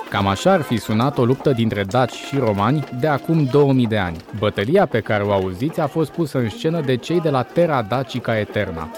Cam așa ar fi sunat o luptă dintre daci și romani de acum 2000 de ani. Bătălia pe care o auziți a fost pusă în scenă de cei de la Terra Dacica Aeterna.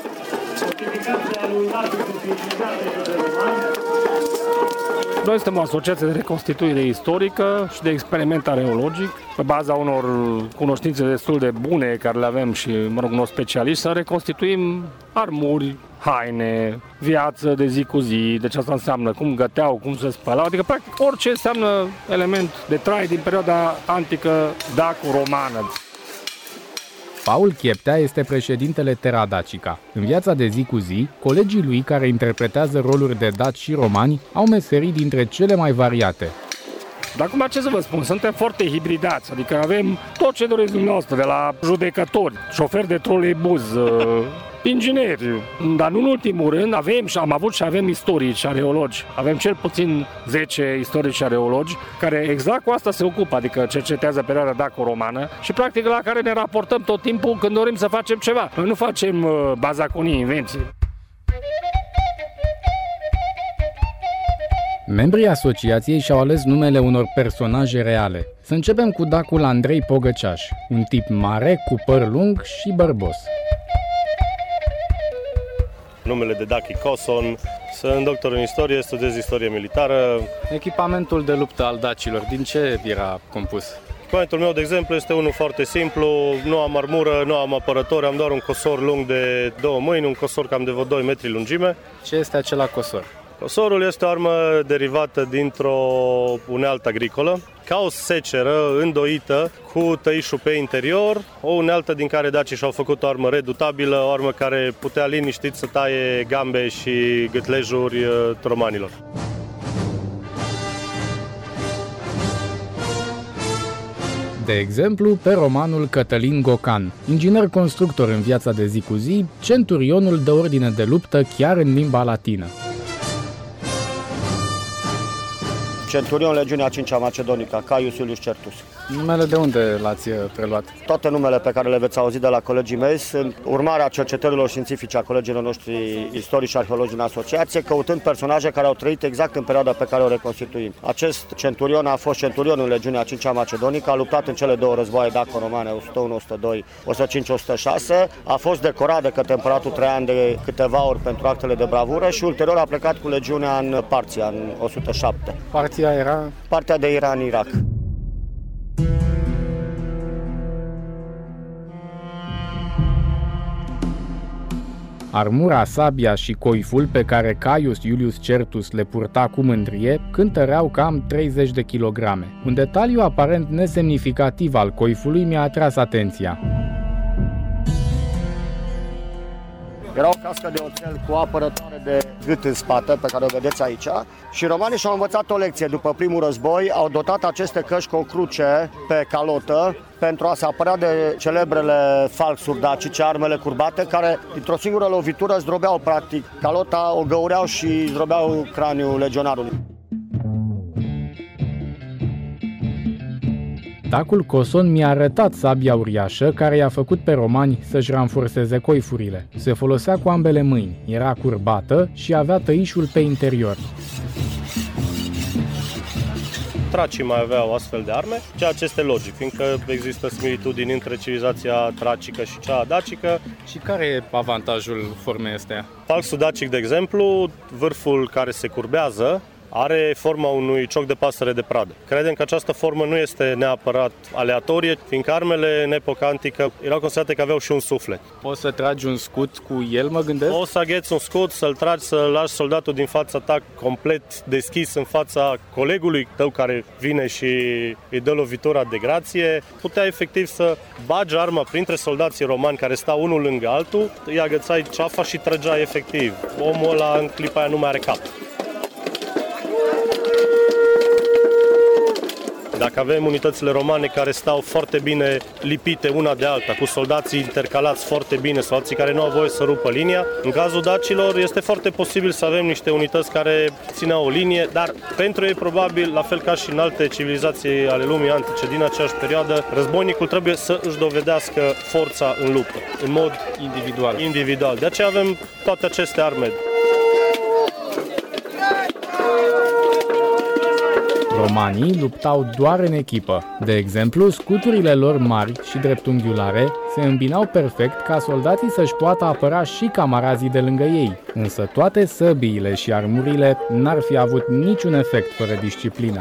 Noi suntem o asociație de reconstituire istorică și de experiment areologic. Pe baza unor cunoștințe destul de bune care le avem și, unor specialiști, să reconstituim armuri, haine, viață de zi cu zi, deci asta înseamnă cum găteau, cum se spălau, adică practic orice înseamnă element de trai din perioada antică daco-romană. Paul Chieptea este președintele Terra Dacica. În viața de zi cu zi, colegii lui care interpretează roluri de daci și romani au meserii dintre cele mai variate. Dar acum ce să vă spun, suntem foarte hibridați, adică avem tot ce doriți dumneavoastră, de la judecători, șoferi de troleibuz, ingineri, dar nu în ultimul rând am avut și avem istorici, areologi. Avem cel puțin 10 istorici areologi care exact cu asta se ocupă, adică cercetează perioada daco-romană și practic la care ne raportăm tot timpul când dorim să facem ceva. Noi nu facem bazaconii, invenții. Membrii asociației și-au ales numele unor personaje reale. Să începem cu dacul Andrei Pogăceaș, un tip mare, cu păr lung și bărbos. Numele de dac e Coson, sunt doctor în istorie, studiez istorie militară. Echipamentul de luptă al dacilor, din ce era compus? Echipamentul meu, de exemplu, este unul foarte simplu, nu am armură, nu am apărători, am doar un cosor lung de 2 mâini, un cosor cam de vreo 2 metri lungime. Ce este acela cosor? Cosorul este o armă derivată dintr-o unealtă agricolă, ca o seceră îndoită cu tăișul pe interior, o unealtă din care dacii și-au făcut o armă redutabilă, o armă care putea liniștit să taie gambe și gâtlejuri romanilor. De exemplu, pe romanul Cătălin Gocan, inginer constructor în viața de zi cu zi, centurionul dă ordine de luptă chiar în limba latină. Centurion, Legiunea 5-a Macedonică, Caius Iulius Certus. Numele de unde l-ați preluat? Toate numele pe care le veți auzi de la colegii mei sunt urmarea cercetărilor științifice a colegilor noștri istorici și arheologi din asociație, căutând personaje care au trăit exact în perioada pe care o reconstituim. Acest centurion a fost centurionul Legiunea 5-a Macedonică, a luptat în cele două războaie daco-romane, 101-102, 105-106, a fost decorat de către împăratul Traian de câteva ori pentru actele de bravură și ulterior a plecat cu legiunea în Parția, în 107. Parția era? Partea de Iran-Irak. Armura, sabia și coiful pe care Caius Iulius Certus le purta cu mândrie cântăreau cam 30 de kilograme. Un detaliu aparent nesemnificativ al coifului mi-a atras atenția. Era o cască de oțel cu apărătoare de gât în spate, pe care o vedeți aici. Și romanii și-au învățat o lecție. După primul război, au dotat aceste căști cu o cruce pe calotă pentru a se apăra de celebrele falxuri dacice, armele curbate, care, dintr-o singură lovitură, zdrobeau, practic, calota, o găureau și zdrobeau craniul legionarului. Dacul Coson mi-a arătat sabia uriașă care i-a făcut pe romani să-și ranforseze coifurile. Se folosea cu ambele mâini, era curbată și avea tăișul pe interior. Tracii mai aveau astfel de arme, ceea ce este logic, fiindcă există similitudini între civilizația tracică și cea dacică. Și care e avantajul formei astea? Falxul dacic, de exemplu, vârful care se curbează, are forma unui cioc de pasăre de pradă. Credem că această formă nu este neapărat aleatorie, fiindcă armele în epoca antică erau considerate că aveau și un suflet. Poți să tragi un scut cu el, mă gândesc? O să agheți un scut, să-l tragi, să lași soldatul din fața ta complet deschis în fața colegului tău care vine și îi dă lovitura de grație. Putea efectiv să bagi arma printre soldații romani care stau unul lângă altul, îi agățai ceafa și trăgeai efectiv. Omul ăla în clipa aia nu mai are cap. Dacă avem unitățile romane care stau foarte bine lipite una de alta, cu soldații intercalați foarte bine, soldații care nu au voie să rupă linia, în cazul dacilor este foarte posibil să avem niște unități care țineau o linie, dar pentru ei probabil, la fel ca și în alte civilizații ale lumii antice din aceeași perioadă, războinicul trebuie să își dovedească forța în luptă, în mod individual. De aceea avem toate aceste arme. Romanii luptau doar în echipă. De exemplu, scuturile lor mari și dreptunghiulare se îmbinau perfect ca soldații să-și poată apăra și camarazii de lângă ei. Însă toate săbiile și armurile n-ar fi avut niciun efect fără disciplină.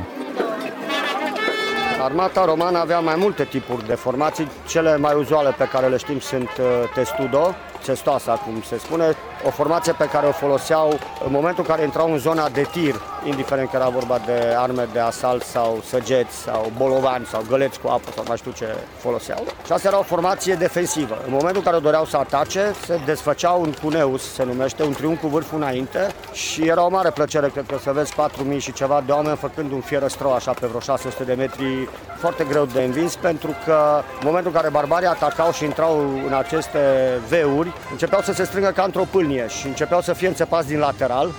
Armata romană avea mai multe tipuri de formații. Cele mai uzuale pe care le știm sunt testudo, cestoasa, cum se spune, o formație pe care o foloseau în momentul în care intrau în zona de tir, indiferent că era vorba de arme de asalt sau săgeți sau bolovani sau găleți cu apă sau mai știu ce foloseau. Și asta era o formație defensivă. În momentul în care doreau să atace, se desfăceau un cuneus, se numește, un triunghi cu vârful înainte și era o mare plăcere, cred că, să vezi 4.000 și ceva de oameni făcând un fierăstrău așa pe vreo 600 de metri, foarte greu de învins, pentru că în momentul în care barbarii atacau și intrau în aceste veuri, începeau să se strângă ca într-o pâlnie și începeau să fie înțepați din lateral.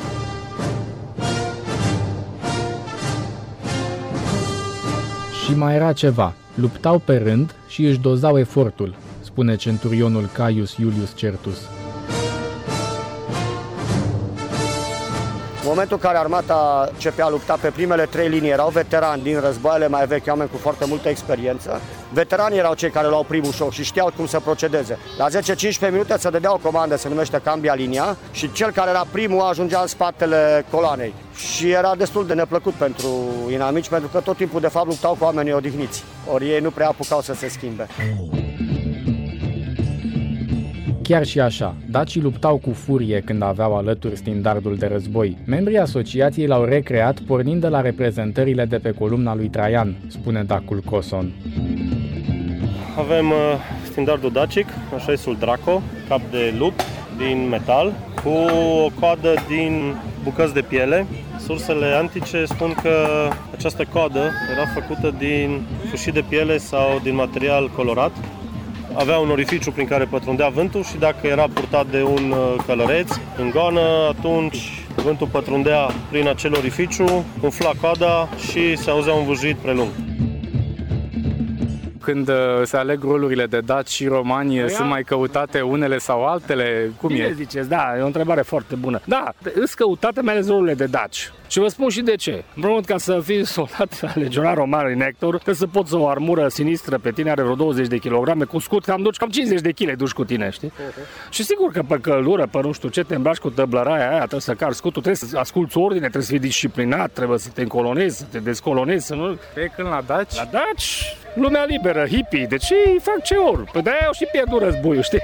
Și mai era ceva. Luptau pe rând și își dozau efortul, spune centurionul Caius Iulius Certus. În momentul în care armata începea a lupta, pe primele 3 linii erau veterani din războaiele mai vechi, oameni cu foarte multă experiență. Veteranii erau cei care luau primul șoc și știau cum să procedeze. La 10-15 minute se dădea o comandă, se numește cambia linia, și cel care era primul ajungea în spatele coloanei. Și era destul de neplăcut pentru inamici, pentru că tot timpul de fapt luptau cu oamenii odihniți. Ori ei nu prea apucau să se schimbe. Chiar și așa, dacii luptau cu furie când aveau alături standardul de război. Membrii asociației l-au recreat pornind de la reprezentările de pe columna lui Traian, spune Dacul Coson. Avem standardul dacic, așesul Draco, cap de lup din metal, cu o coadă din bucăți de piele. Sursele antice spun că această coadă era făcută din fâșii de piele sau din material colorat. Avea un orificiu prin care pătrundea vântul și dacă era purtat de un călăreț în goană, atunci vântul pătrundea prin acel orificiu, umfla coada și se auzea un vâjit prelung. Când se aleg rolurile de daci și romani, sunt mai căutate unele sau altele? Cum Bine e? ziceți, da, e o întrebare foarte bună. Da, îți căutate mai ales rolurile de daci. Și vă spun și de ce. În primul rând, ca să fii soldat legionar roman în Hector, trebuie să poți o armură sinistră pe tine, are vreo 20 de kilograme, cu scut, cam 50 de kg duci cu tine, știi? Și sigur că pe căldură, pe nu știu ce, te îmbraci cu tăblăraia aia, trebuie să cari scutul, trebuie să asculți ordine, trebuie să fii disciplinat, trebuie să te încolonezi, să te descolonezi, să nu... Pe când la daci? La daci, lumea liberă, hippie, deci ei fac ce or. Păi de-aia au și pierdut războiul, știi?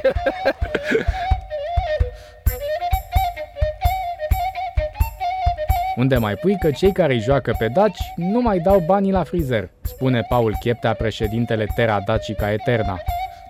Unde mai pui că cei care îi joacă pe daci nu mai dau banii la frizer, spune Paul Cheptea, președintele Terra Dacica Eterna.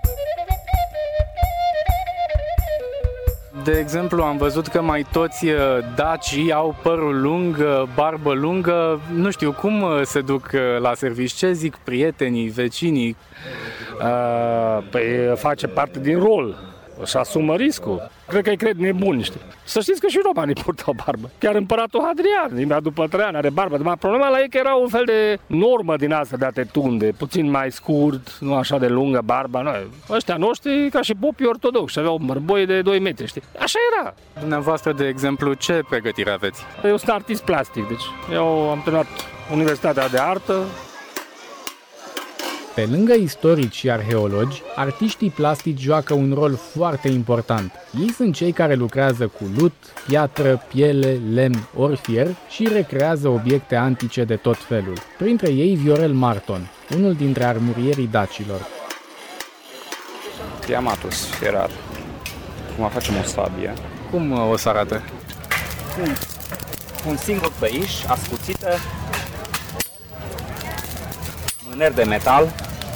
De exemplu, am văzut că mai toți dacii au părul lung, barbă lungă. Nu știu, cum se duc la serviciu? Ce zic prietenii, vecinii? Păi face parte din rol. Și asumă riscul. Cred că îi cred nebuni, știi? Să știți că și romanii purtau barbă. Chiar împăratul Hadrian, imediat după Traian, are barbă. Dar problema la ei că era un fel de normă din asta de a te tunde. Puțin mai scurt, nu așa de lungă barba. Noi, ăștia noștri, ca și popii ortodoxi, aveau mărboie de 2 metri, știi? Așa era. Dumneavoastră, de exemplu, ce pregătire aveți? Eu sunt artist plastic, deci eu am terminat Universitatea de Artă. Pe lângă istorici și arheologi, artiștii plastici joacă un rol foarte important. Ei sunt cei care lucrează cu lut, piatră, piele, lemn ori fier și recrează obiecte antice de tot felul. Printre ei Viorel Marton, unul dintre armurierii dacilor. Diamatus, fierar. Acum facem o sabie. Cum o să arate? Un singur peiș, ascuțită, mâneri de metal,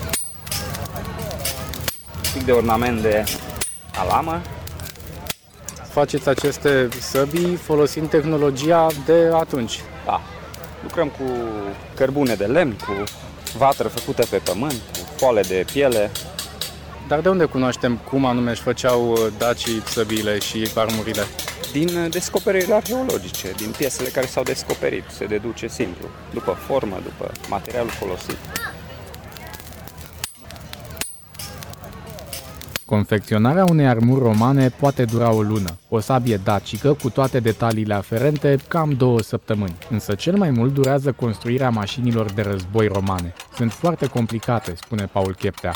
pic de ornament de alamă. Faceți aceste săbii folosind tehnologia de atunci. Da, lucrăm cu cărbune de lemn, cu vatră făcută pe pământ, cu foale de piele. Dar de unde cunoaștem cum anume își făceau dacii săbiile și armurile? Din descoperirile arheologice, din piesele care s-au descoperit, se deduce simplu, după formă, după materialul folosit. Confecționarea unei armuri romane poate dura o lună. O sabie dacică, cu toate detaliile aferente, cam 2 săptămâni. Însă cel mai mult durează construirea mașinilor de război romane. Sunt foarte complicate, spune Paul Cheptea.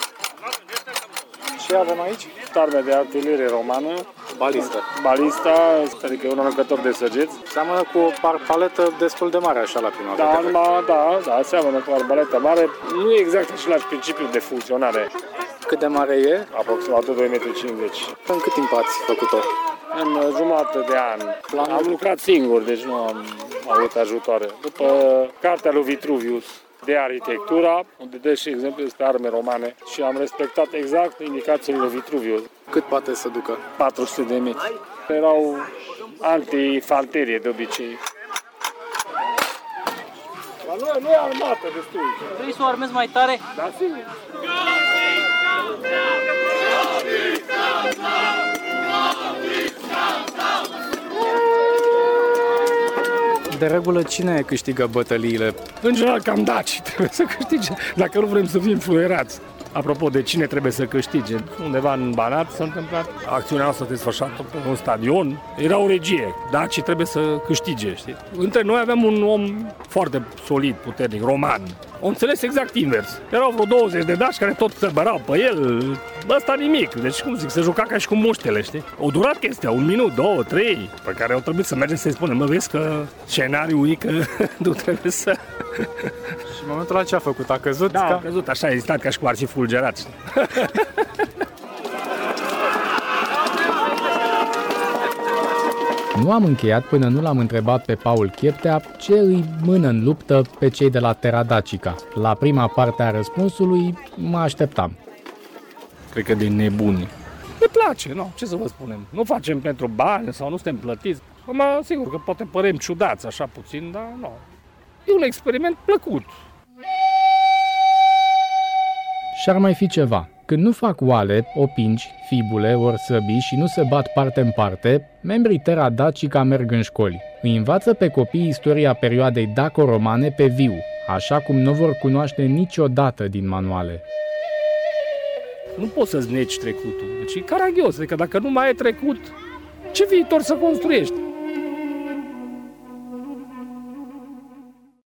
Ce avem aici? Arme de artilerie romană. Balista, adică un aruncător de săgeți. Seamănă cu o paletă destul de mare, așa, la prima vedere. Da, seamănă cu o arbaletă mare. Nu e exact același principiu de funcționare. Cât de mare e? Aproximativ 2,50 m. În cât timp ați făcut-o? În jumătate de an. Am lucrat singur, deci nu am avut ajutoare. După cartea lui Vitruvius de arhitectura, unde dă și exemplu este arme romane, și am respectat exact indicațiile lui Vitruvius. Cât poate să ducă? 400 de metri. Erau anti-infanterie de obicei. Dar nu e armată destul. Vrei să o armezi mai tare? Da, sigur. De regulă, cine câștigă bătăliile? În general, cam daci trebuie să câștige, dacă nu vrem să fim fluierați. Apropo de cine trebuie să câștige, undeva în Banat s-a întâmplat. Acțiunea noastră se desfășoară pe un stadion. Era o regie, dacii trebuie să câștige, știi? Între noi aveam un om foarte solid, puternic, roman. O înțeles exact invers. Erau vreo 20 de daci care tot se bărau pe el. Ăsta nimic. Deci, cum zic, se juca ca și cu muștele, știi? O durat chestia, 1 minut, 2, 3, pe care au trebuit să mergem să-i spunem, mă, vezi că scenariul e că nu trebuie să... Și în momentul ăla ce a făcut? A căzut? Da, a căzut, așa, a existat ca și cum ar fi fulgerat, știi? Nu am încheiat până nu l-am întrebat pe Paul Cheptea ce îi mână în luptă pe cei de la Terra Dacica. La prima parte a răspunsului mă așteptam. Cred că din nebuni. Ne place, nu? Ce să vă spunem? Nu facem pentru bani sau nu suntem plătiți. Acum, sigur că poate părem ciudați așa puțin, dar nu. E un experiment plăcut. Și ar mai fi ceva. Când nu fac oale, opinci, fibule ori săbii și nu se bat parte în parte, membrii Terra Dacica merg în școli. Îi învață pe copii istoria perioadei daco-romane pe viu, așa cum nu vor cunoaște niciodată din manuale. Nu poți să-ți negi trecutul. Deci e caragios, adică dacă nu mai ai trecut, ce viitor să construiești?